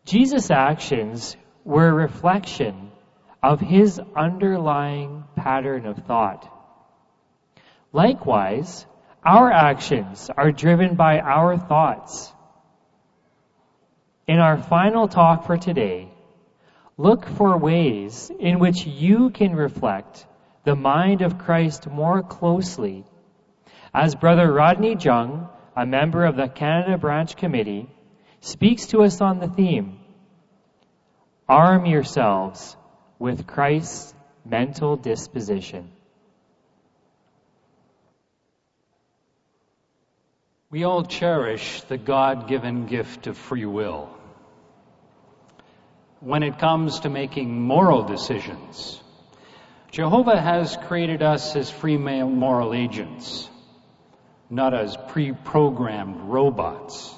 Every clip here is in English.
Jesus' actions were a reflection of his underlying pattern of thought. Likewise, our actions are driven by our thoughts. In our final talk for today, look for ways in which you can reflect the mind of Christ more closely, as Brother Rodney Jung, a member of the Canada Branch Committee, speaks to us on the theme, Arm yourselves with Christ's mental disposition. We all cherish the God-given gift of free will. When it comes to making moral decisions, Jehovah has created us as free moral agents, not as pre-programmed robots.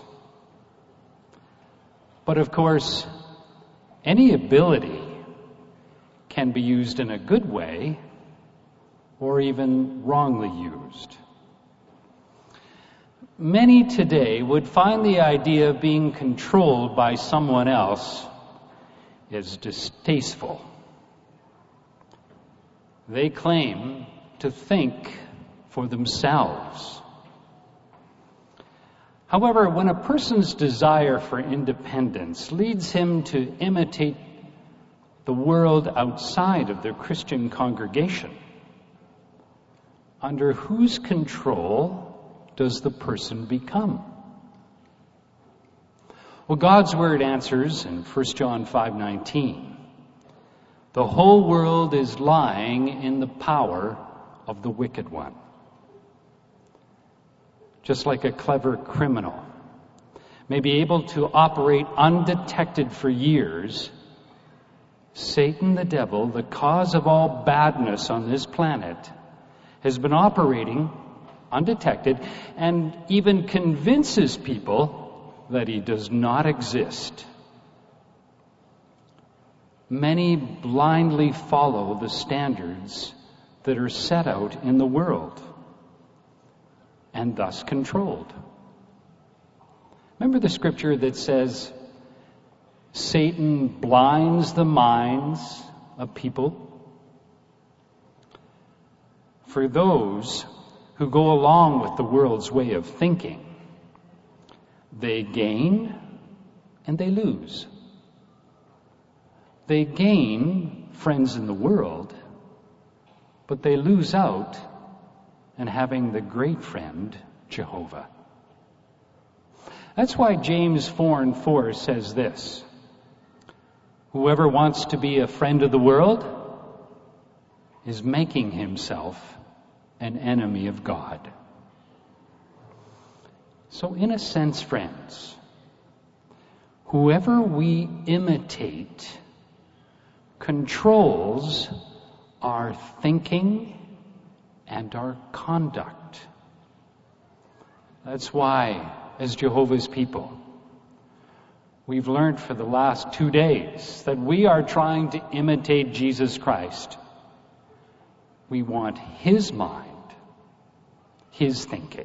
But of course, any ability can be used in a good way or even wrongly used. Many today would find the idea of being controlled by someone else is distasteful. They claim to think for themselves. However, when a person's desire for independence leads him to imitate the world outside of their Christian congregation, under whose control does the person become? Well, God's Word answers in 1 John 5:19, the whole world is lying in the power of the wicked one. Just like a clever criminal may be able to operate undetected for years, Satan the devil, the cause of all badness on this planet, has been operating undetected and even convinces people that he does not exist. Many blindly follow the standards that are set out in the world, and thus controlled. Remember the scripture that says, Satan blinds the minds of people? For those who go along with the world's way of thinking, they gain and they lose. They gain friends in the world, but they lose out and having the great friend, Jehovah. That's why James 4:4 says this, whoever wants to be a friend of the world is making himself an enemy of God. So in a sense, friends, whoever we imitate controls our thinking and our conduct. That's why, as Jehovah's people, we've learned for the last 2 days that we are trying to imitate Jesus Christ. We want his mind, his thinking.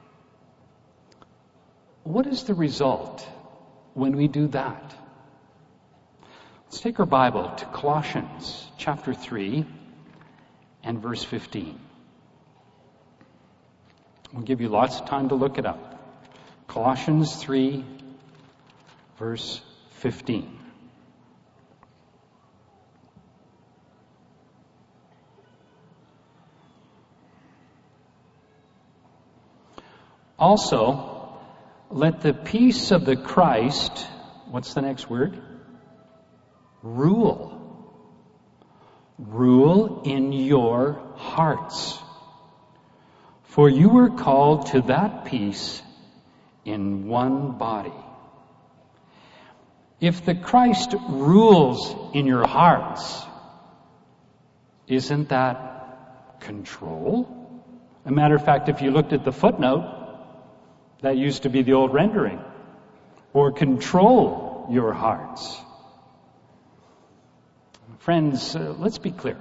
What is the result when we do that? Let's take our Bible to Colossians chapter 3 and verse 15. We'll give you lots of time to look it up. Colossians 3, verse 15. Also, let the peace of the Christ, what's the next word? Rule. Rule in your hearts. For you were called to that peace in one body. If the Christ rules in your hearts, isn't that control? As a matter of fact, if you looked at the footnote, that used to be the old rendering. Or control your hearts. Friends, let's be clear.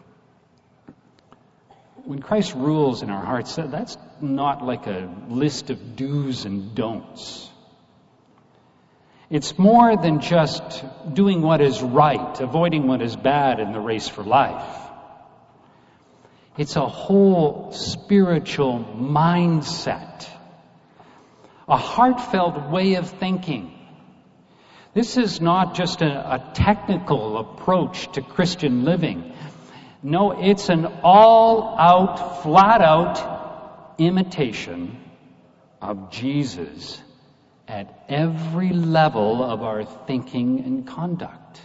When Christ rules in our hearts, that's not like a list of do's and don'ts. It's more than just doing what is right, avoiding what is bad in the race for life. It's a whole spiritual mindset, a heartfelt way of thinking. This is not just a technical approach to Christian living. No, it's an all-out, flat-out imitation of Jesus at every level of our thinking and conduct.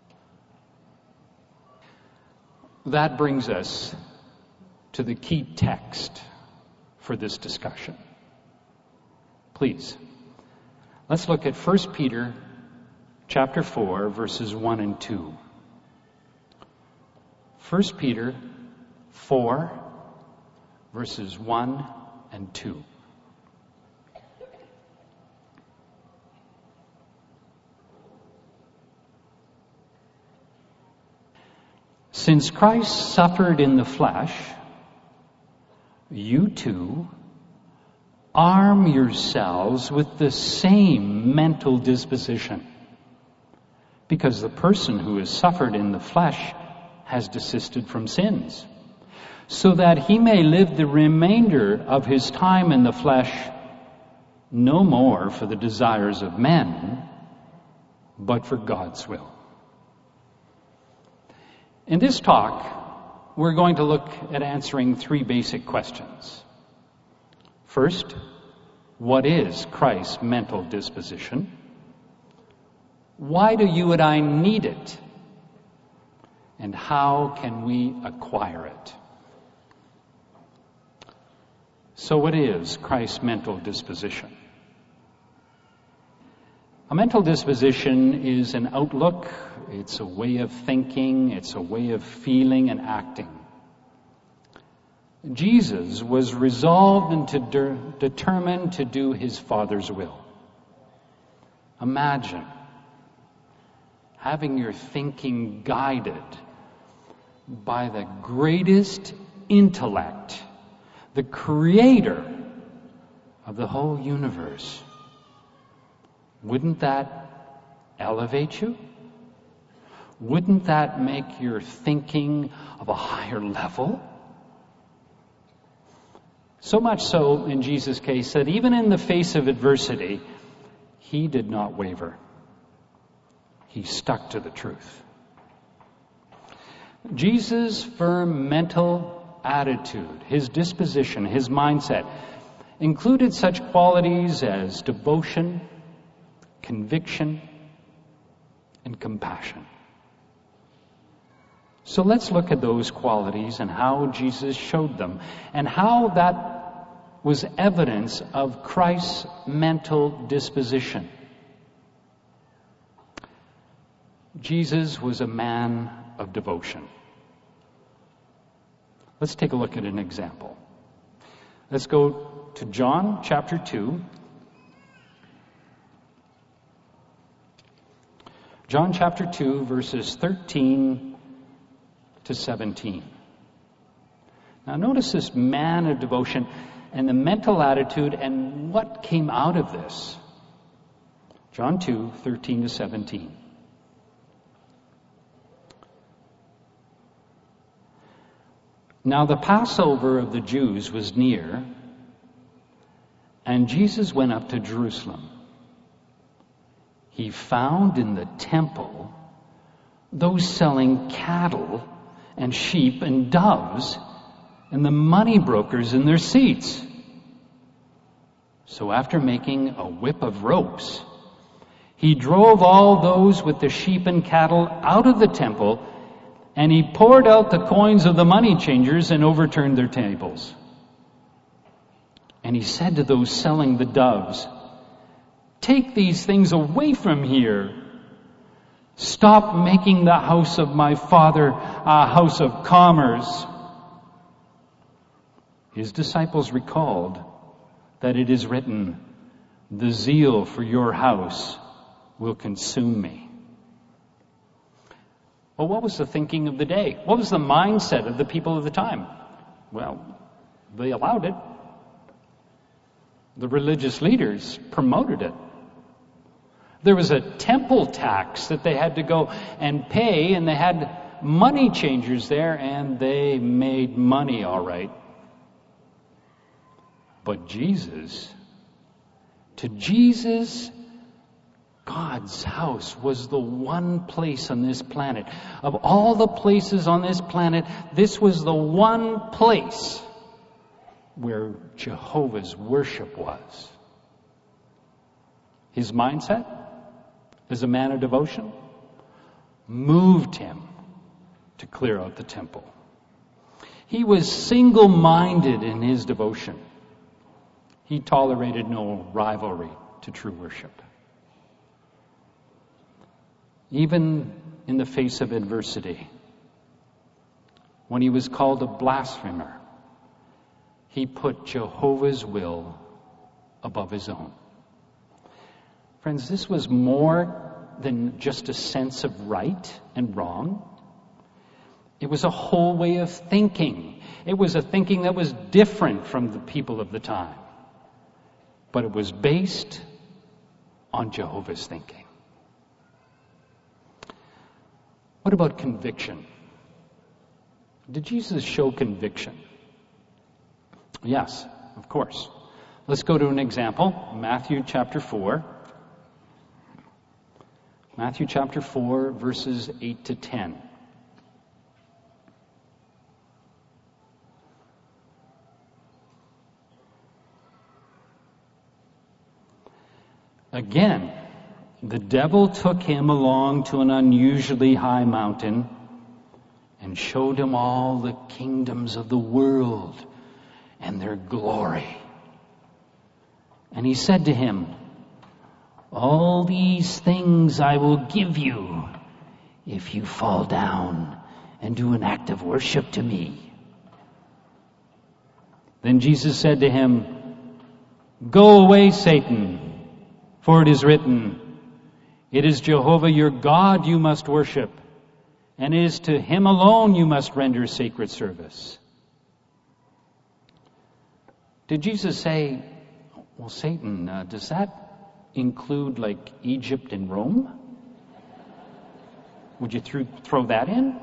That brings us to the key text for this discussion. Please, let's look at 1 Peter chapter 4, verses 1 and 2. 1 Peter 4, verses 1 and 2. Since Christ suffered in the flesh, you too arm yourselves with the same mental disposition. Because the person who has suffered in the flesh has desisted from sins, so that he may live the remainder of his time in the flesh no more for the desires of men, but for God's will. In this talk, we're going to look at answering three basic questions. First, what is Christ's mental disposition? Why do you and I need it? And how can we acquire it? So what is Christ's mental disposition? A mental disposition is an outlook, it's a way of thinking, it's a way of feeling and acting. Jesus was resolved and determined to do his Father's will. Imagine having your thinking guided by the greatest intellect, the creator of the whole universe. Wouldn't that elevate you? Wouldn't that make your thinking of a higher level? So much so in Jesus' case that even in the face of adversity, he did not waver. He stuck to the truth. Jesus' firm mental attitude, his disposition, his mindset, included such qualities as devotion, conviction, and compassion. So let's look at those qualities and how Jesus showed them, and how that was evidence of Christ's mental disposition. Jesus was a man of devotion. Let's take a look at an example. Let's go to John chapter 2. John chapter 2, verses 13 to 17. Now notice this man of devotion and the mental attitude and what came out of this. John 2, 13 to 17. Now the Passover of the Jews was near, and Jesus went up to Jerusalem. He found in the temple those selling cattle and sheep and doves, and the money brokers in their seats. So after making a whip of ropes, he drove all those with the sheep and cattle out of the temple, and he poured out the coins of the money changers and overturned their tables. And he said to those selling the doves, "Take these things away from here. Stop making the house of my Father a house of commerce." His disciples recalled that it is written, "The zeal for your house will consume me." Well, what was the thinking of the day? What was the mindset of the people of the time? Well, they allowed it. The religious leaders promoted it. There was a temple tax that they had to go and pay, and they had money changers there, and they made money all right. But to Jesus, God's house was the one place on this planet. Of all the places on this planet, this was the one place where Jehovah's worship was. His mindset as a man of devotion moved him to clear out the temple. He was single-minded in his devotion. He tolerated no rivalry to true worship. Even in the face of adversity, when he was called a blasphemer, he put Jehovah's will above his own. Friends, this was more than just a sense of right and wrong. It was a whole way of thinking. It was a thinking that was different from the people of the time. But it was based on Jehovah's thinking. What about conviction? Did Jesus show conviction? Yes, of course. Let's go to an example. Matthew chapter 4. Matthew chapter 4, verses 8 to 10. Again, the devil took him along to an unusually high mountain and showed him all the kingdoms of the world and their glory. And he said to him, "All these things I will give you if you fall down and do an act of worship to me." Then Jesus said to him, "Go away, Satan, for it is written, 'It is Jehovah your God you must worship, and it is to him alone you must render sacred service.'" Did Jesus say, "Well, Satan, does that include like Egypt and Rome? Would you throw that in?"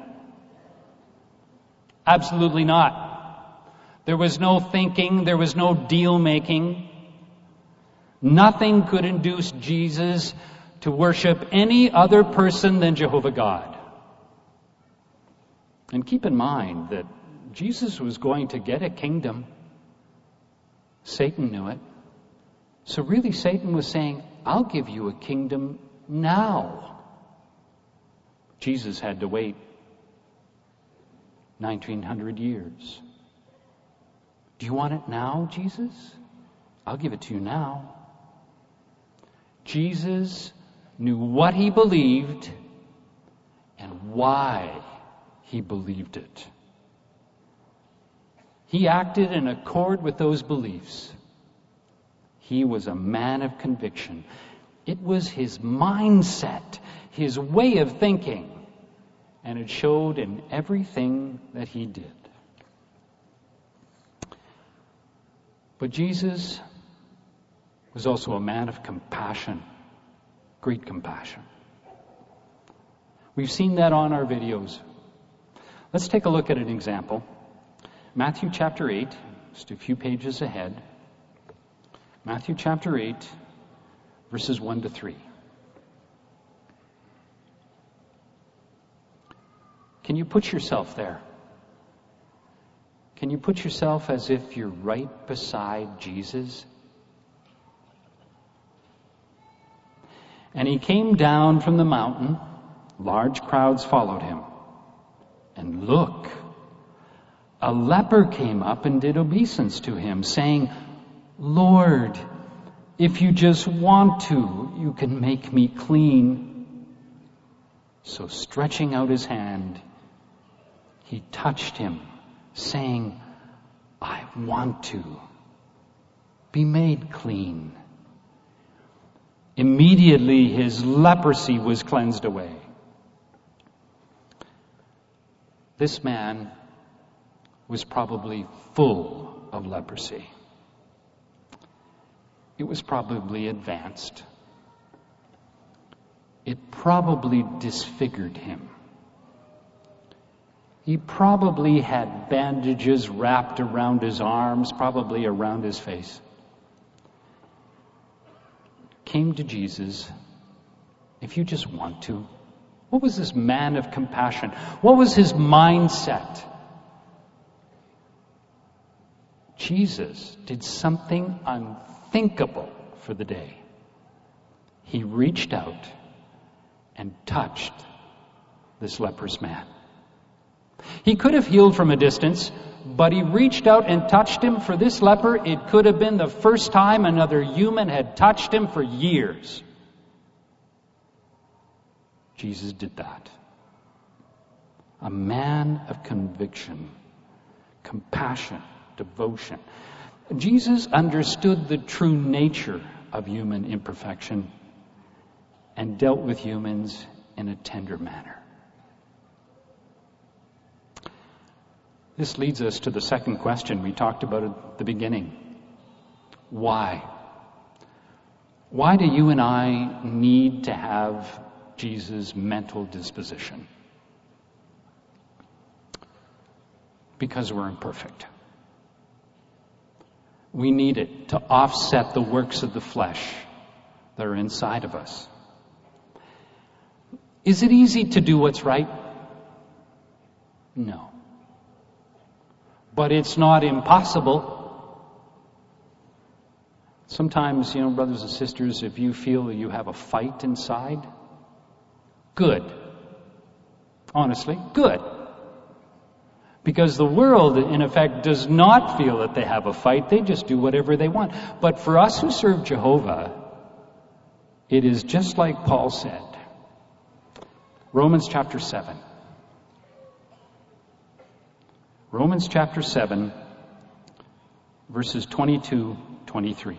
Absolutely not. There was no thinking, there was no deal making. Nothing could induce Jesus to worship any other person than Jehovah God. And keep in mind that Jesus was going to get a kingdom. Satan knew it. So really Satan was saying, "I'll give you a kingdom now." Jesus had to wait 1900 years. "Do you want it now, Jesus? I'll give it to you now." Jesus knew what he believed and why he believed it. He acted in accord with those beliefs. He was a man of conviction. It was his mindset, his way of thinking, and it showed in everything that he did. But Jesus was also a man of compassion, great compassion. We've seen that on our videos. Let's take a look at an example. Matthew chapter 8, just a few pages ahead. Matthew chapter 8, verses 1 to 3. Can you put yourself there? Can you put yourself as if you're right beside Jesus? "And he came down from the mountain. Large crowds followed him. And look, a leper came up and did obeisance to him, saying, 'Lord, if you just want to, you can make me clean.' So stretching out his hand, he touched him, saying, 'I want to. Be made clean.' Immediately his leprosy was cleansed away." This man was probably full of leprosy. It was probably advanced. it probably disfigured him. He probably had bandages wrapped around his arms, probably around his face. Came to Jesus, if you just want to. What was this man of compassion? What was his mindset? Jesus did something unthinkable for the day. He reached out and touched this leprous man. He could have healed from a distance, but he reached out and touched him. For this leper, it could have been the first time another human had touched him for years. Jesus did that. A man of conviction, compassion, devotion. Jesus understood the true nature of human imperfection and dealt with humans in a tender manner. This leads us to the second question we talked about at the beginning. Why? Why do you and I need to have Jesus' mental disposition? Because we're imperfect. We need it to offset the works of the flesh that are inside of us. Is it easy to do what's right? No. But it's not impossible. Sometimes, brothers and sisters, if you feel that you have a fight inside, good. Honestly, good. Because the world, in effect, does not feel that they have a fight. They just do whatever they want. But for us who serve Jehovah, it is just like Paul said. Romans chapter 7. Romans chapter 7, verses 22, 23.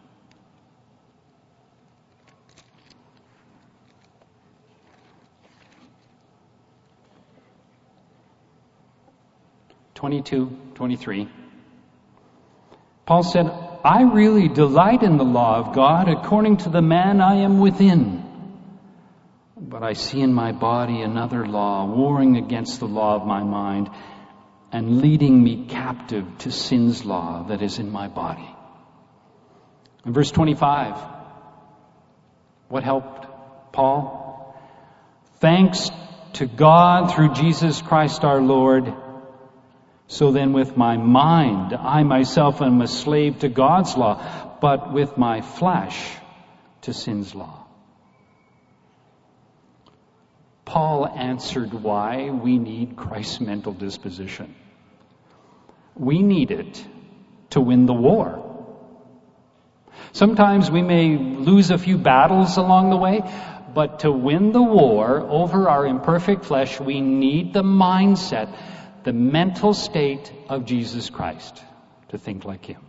Paul said, I really delight in the law of God according to the man I am within. But I see in my body another law, warring against the law of my mind, and leading me captive to sin's law that is in my body. In verse 25, what helped Paul? Thanks to God through Jesus Christ our Lord. So then with my mind, I myself am a slave to God's law, but with my flesh to sin's law. Paul answered why we need Christ's mental disposition. We need it to win the war. Sometimes we may lose a few battles along the way, but to win the war over our imperfect flesh, we need the mindset, the mental state of Jesus Christ, to think like Him.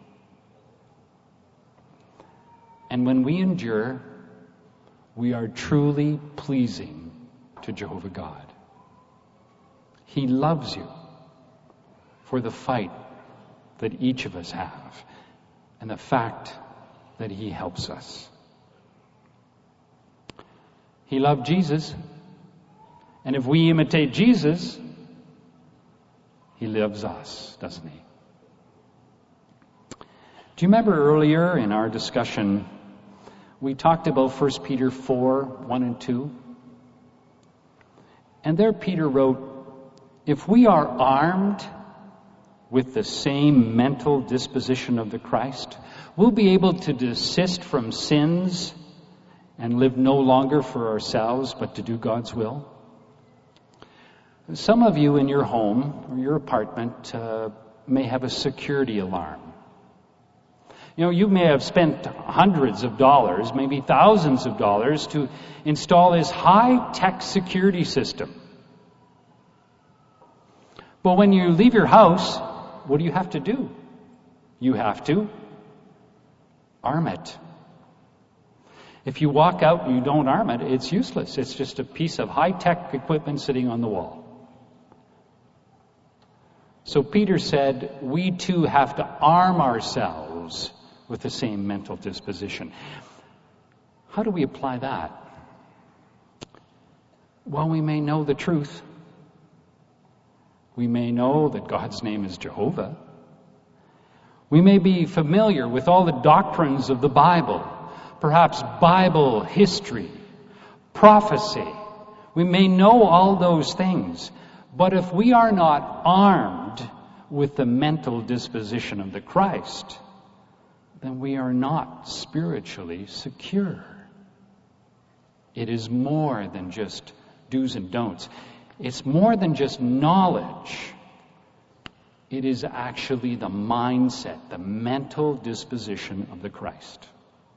And when we endure, we are truly pleasing to Jehovah God. He loves you for the fight that each of us have and the fact that He helps us. He loved Jesus, and if we imitate Jesus, He loves us, doesn't He? Do you remember earlier in our discussion, we talked about 1 Peter 4, 1 and 2? And there Peter wrote, if we are armed with the same mental disposition of the Christ, we'll be able to desist from sins and live no longer for ourselves, but to do God's will. Some of you in your home or your apartment may have a security alarm. You may have spent hundreds of dollars, maybe thousands of dollars to install this high-tech security system. But when you leave your house, what do you have to do? You have to arm it. If you walk out and you don't arm it, it's useless. It's just a piece of high-tech equipment sitting on the wall. So Peter said, we too have to arm ourselves with the same mental disposition. How do we apply that? Well, we may know the truth. We may know that God's name is Jehovah. We may be familiar with all the doctrines of the Bible, perhaps Bible history, prophecy. We may know all those things, but if we are not armed with the mental disposition of the Christ, then we are not spiritually secure. It is more than just do's and don'ts. It's more than just knowledge. It is actually the mindset, the mental disposition of the Christ.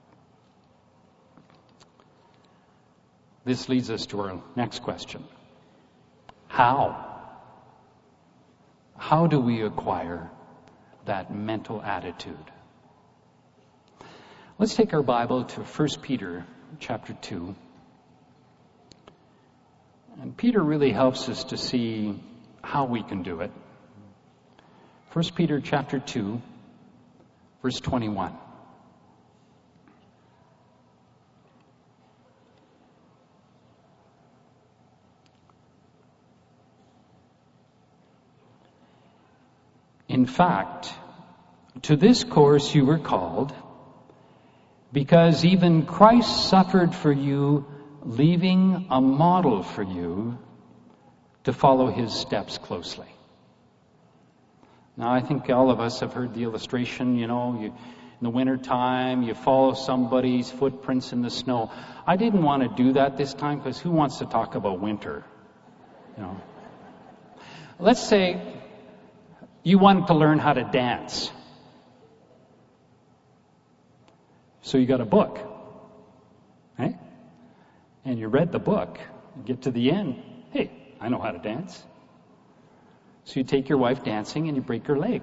This leads us to our next question. How? How do we acquire that mental attitude? Let's take our Bible to 1 Peter chapter 2. And Peter really helps us to see how we can do it. 1 Peter chapter 2, verse 21. In fact, to this course you were called, because even Christ suffered for you, leaving a model for you to follow his steps closely. Now, I think all of us have heard the illustration, in the wintertime, you follow somebody's footprints in the snow. I didn't want to do that this time, because who wants to talk about winter? Let's say you wanted to learn how to dance. So you got a book, right? And you read the book. You get to the end. Hey, I know how to dance. So you take your wife dancing and you break her leg.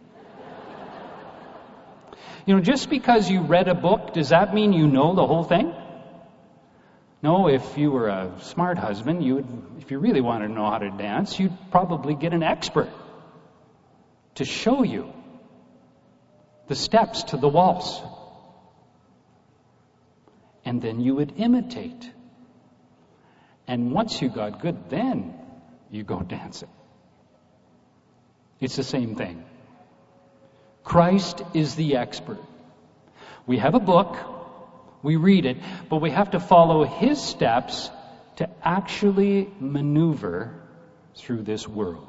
Just because you read a book, does that mean you know the whole thing? No, if you were a smart husband, if you really wanted to know how to dance, you'd probably get an expert to show you the steps to the waltz. And then you would imitate. And once you got good, then you go dancing. It's the same thing. Christ is the expert. We have a book, we read it, but we have to follow his steps to actually maneuver through this world.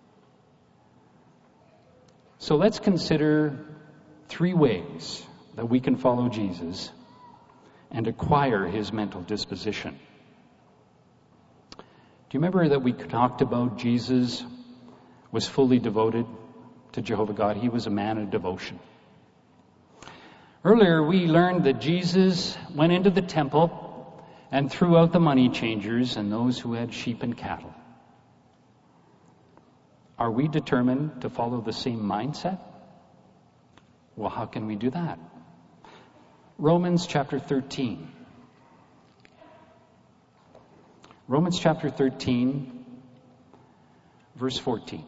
So let's consider 3 ways that we can follow Jesus and acquire his mental disposition. Do you remember that we talked about Jesus was fully devoted to Jehovah God? He was a man of devotion. Earlier we learned that Jesus went into the temple and threw out the money changers and those who had sheep and cattle. Are we determined to follow the same mindset? Well, how can we do that? Romans chapter 13. Romans chapter 13, verse 14.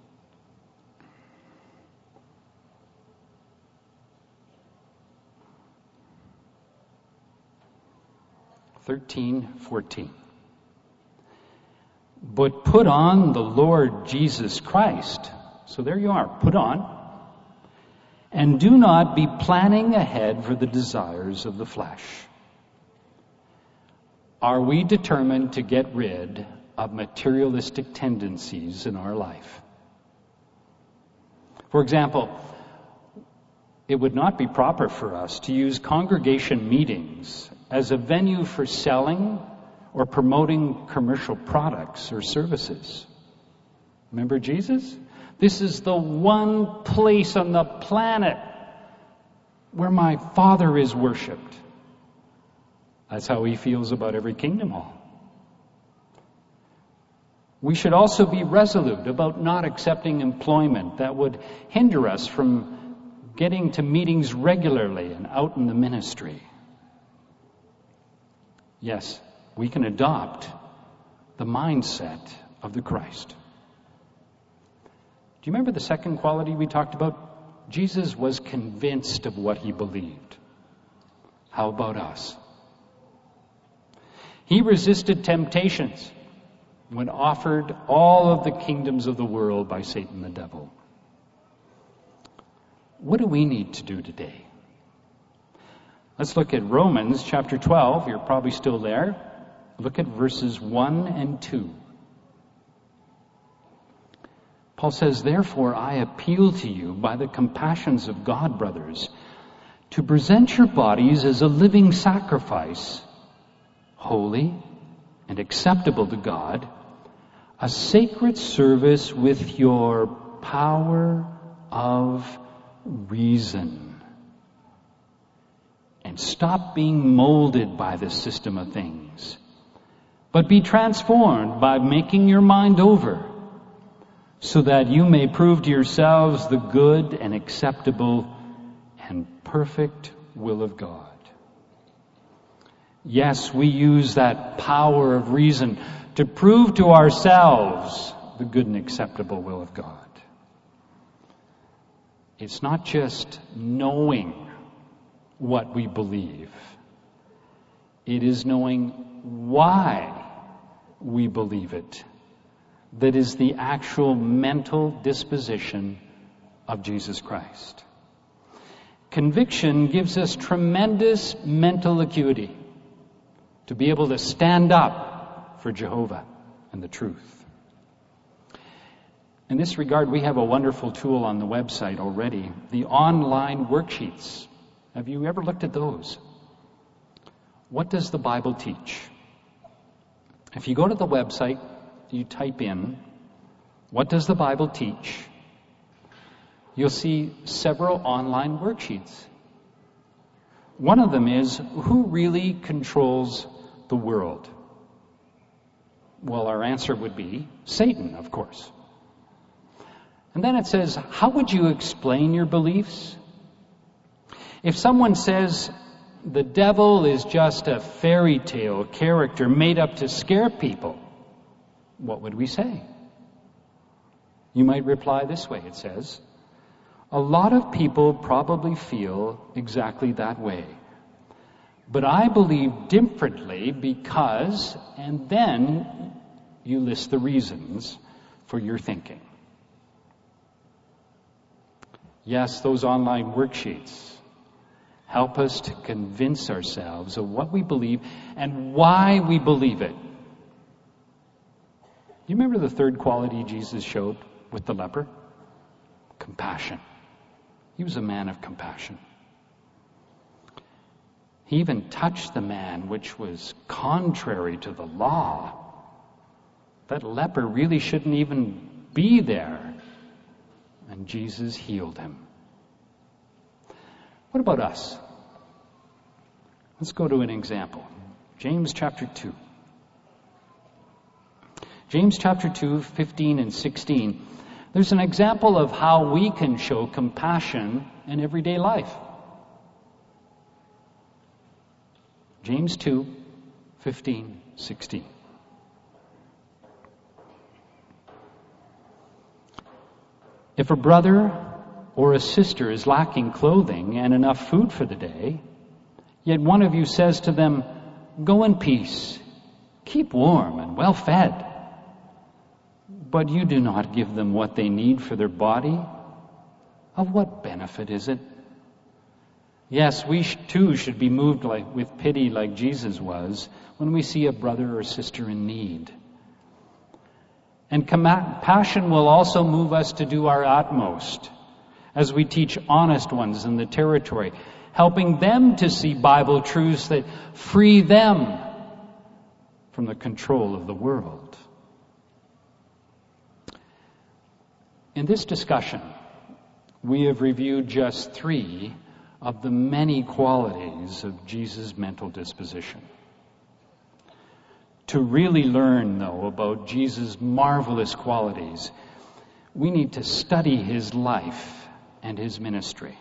But put on the Lord Jesus Christ. So there you are, put on. And do not be planning ahead for the desires of the flesh. Are we determined to get rid of materialistic tendencies in our life? For example, it would not be proper for us to use congregation meetings as a venue for selling or promoting commercial products or services. Remember Jesus? This is the one place on the planet where my Father is worshipped. That's how he feels about every kingdom hall. We should also be resolute about not accepting employment that would hinder us from getting to meetings regularly and out in the ministry. Yes, we can adopt the mindset of the Christ. Do you remember the second quality we talked about? Jesus was convinced of what he believed. How about us? He resisted temptations when offered all of the kingdoms of the world by Satan the devil. What do we need to do today? Let's look at Romans chapter 12. You're probably still there. Look at verses 1 and 2. Paul says, "Therefore I appeal to you by the compassions of God, brothers, to present your bodies as a living sacrifice, holy and acceptable to God, a sacred service with your power of reason. And stop being molded by the system of things, but be transformed by making your mind over, so that you may prove to yourselves the good and acceptable and perfect will of God." Yes, we use that power of reason to prove to ourselves the good and acceptable will of God. It's not just knowing what we believe. It is knowing why we believe it that is the actual mental disposition of Jesus Christ. Conviction gives us tremendous mental acuity to be able to stand up for Jehovah and the truth. In this regard, we have a wonderful tool on the website already, the online worksheets. Have you ever looked at those? What does the Bible teach? If you go to the website, you type in, "What does the Bible teach?" You'll see several online worksheets. One of them is, who really controls the world? Well, our answer would be Satan, of course. And then it says, how would you explain your beliefs? If someone says the devil is just a fairy tale character made up to scare people, what would we say? You might reply this way, it says, "A lot of people probably feel exactly that way. But I believe differently because," and then you list the reasons for your thinking. Yes, those online worksheets help us to convince ourselves of what we believe and why we believe it. You remember the third quality Jesus showed with the leper? Compassion. He was a man of compassion. He even touched the man, which was contrary to the law. That leper really shouldn't even be there. And Jesus healed him. What about us? Let's go to an example. James chapter 2. James chapter 2, 15 and 16. There's an example of how we can show compassion in everyday life. James 2, 15, 16. If a brother or a sister is lacking clothing and enough food for the day, yet one of you says to them, "Go in peace, keep warm and well fed," but you do not give them what they need for their body, of what benefit is it? Yes, we too should be moved with pity like Jesus was when we see a brother or sister in need. And compassion will also move us to do our utmost as we teach honest ones in the territory, helping them to see Bible truths that free them from the control of the world. In this discussion, we have reviewed just 3 of the many qualities of Jesus' mental disposition. To really learn, though, about Jesus' marvelous qualities, we need to study his life and his ministry.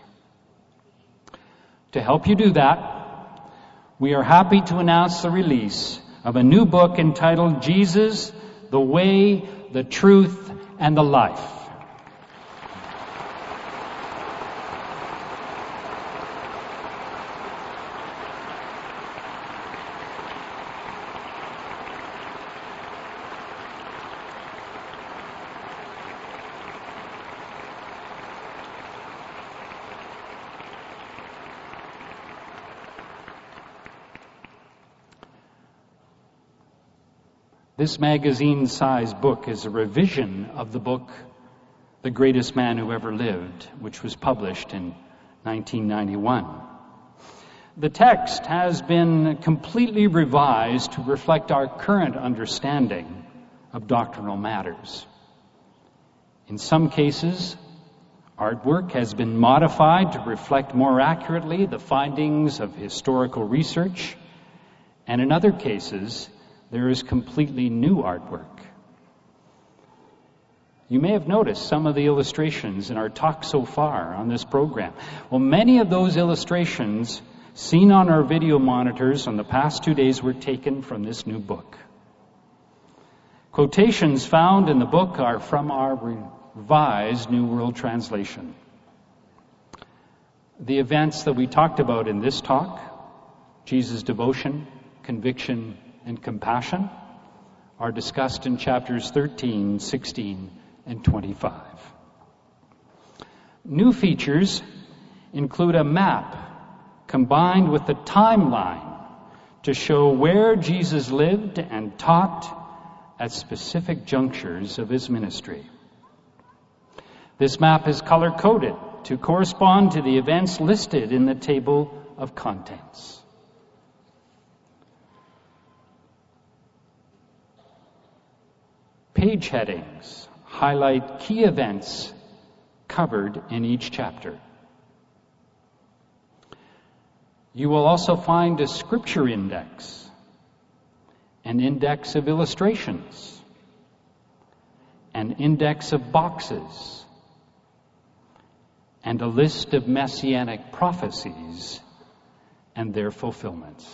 To help you do that, we are happy to announce the release of a new book entitled Jesus, the Way, the Truth, and the Life. This magazine-sized book is a revision of the book The Greatest Man Who Ever Lived, which was published in 1991. The text has been completely revised to reflect our current understanding of doctrinal matters. In some cases, artwork has been modified to reflect more accurately the findings of historical research, and in other cases, there is completely new artwork. You may have noticed some of the illustrations in our talk so far on this program. Well, many of those illustrations seen on our video monitors on the past 2 days were taken from this new book. Quotations found in the book are from our revised New World Translation. The events that we talked about in this talk, Jesus' devotion, conviction, and compassion, are discussed in chapters 13, 16, and 25. New features include a map combined with a timeline to show where Jesus lived and taught at specific junctures of his ministry. This map is color-coded to correspond to the events listed in the table of contents. Page headings highlight key events covered in each chapter. You will also find a scripture index, an index of illustrations, an index of boxes, and a list of messianic prophecies and their fulfillments.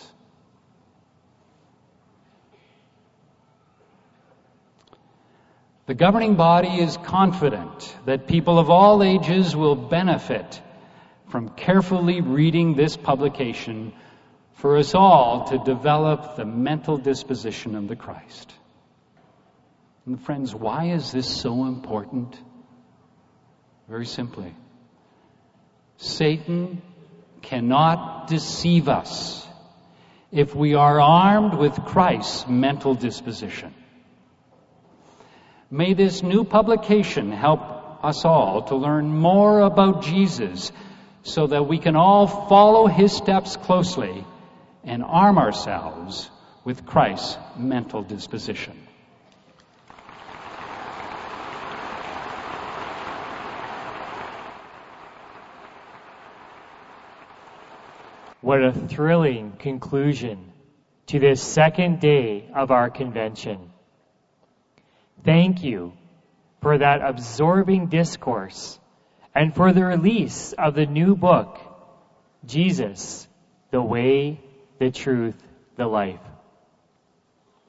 The governing body is confident that people of all ages will benefit from carefully reading this publication for us all to develop the mental disposition of the Christ. And friends, why is this so important? Very simply, Satan cannot deceive us if we are armed with Christ's mental disposition. May this new publication help us all to learn more about Jesus so that we can all follow his steps closely and arm ourselves with Christ's mental disposition. What a thrilling conclusion to this second day of our convention. Thank you for that absorbing discourse and for the release of the new book, Jesus, the Way, the Truth, the Life.